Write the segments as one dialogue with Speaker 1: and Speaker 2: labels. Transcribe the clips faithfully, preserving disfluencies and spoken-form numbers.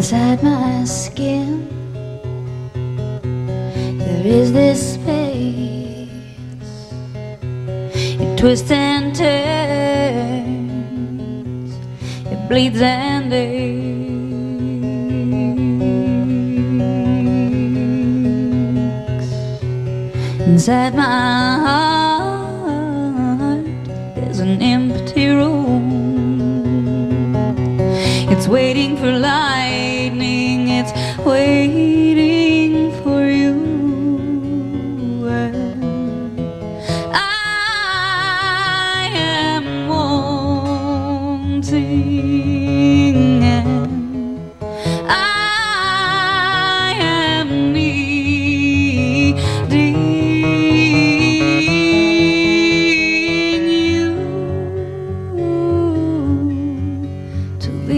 Speaker 1: Inside my skin there is this space. It twists and turns, it bleeds and aches. Inside my heart there's an empty room. It's waiting for lightning, it's waiting for you. I am wanting, and I am needing you to be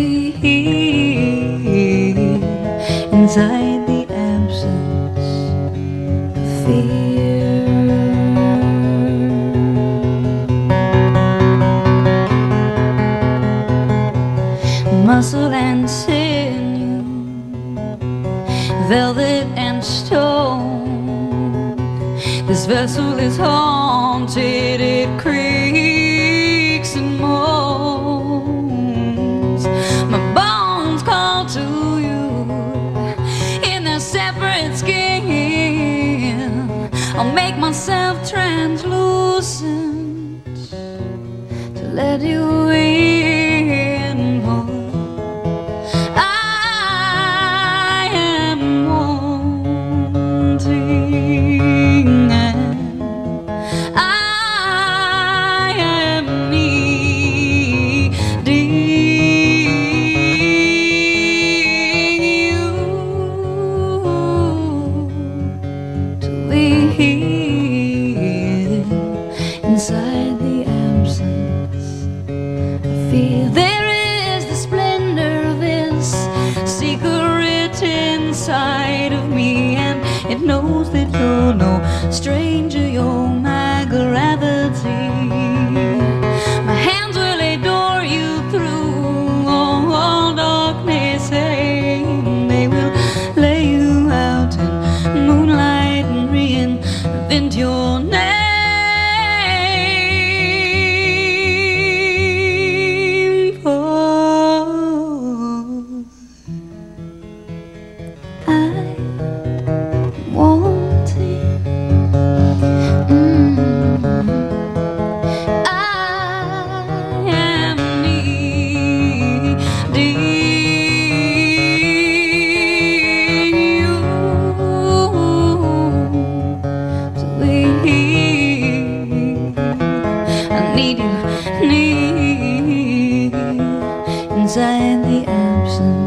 Speaker 1: here inside the absence of fear. Muscle and sinew, velvet and stone, this vessel is haunted, it creaks and moans. My bones call to you in their separate skin. I'll make myself translucent to let you in. I am wanting, and I am needing you to be here inside the absence of fear. There is the splendor of this secret inside of me, and it knows that you're no stranger, you're my gravity. My hands will adore you through all darkness, and they will lay you out in moonlight and reinvent your name. For I'm wanting, mm, I am needing you to be here. I need you, need inside the absence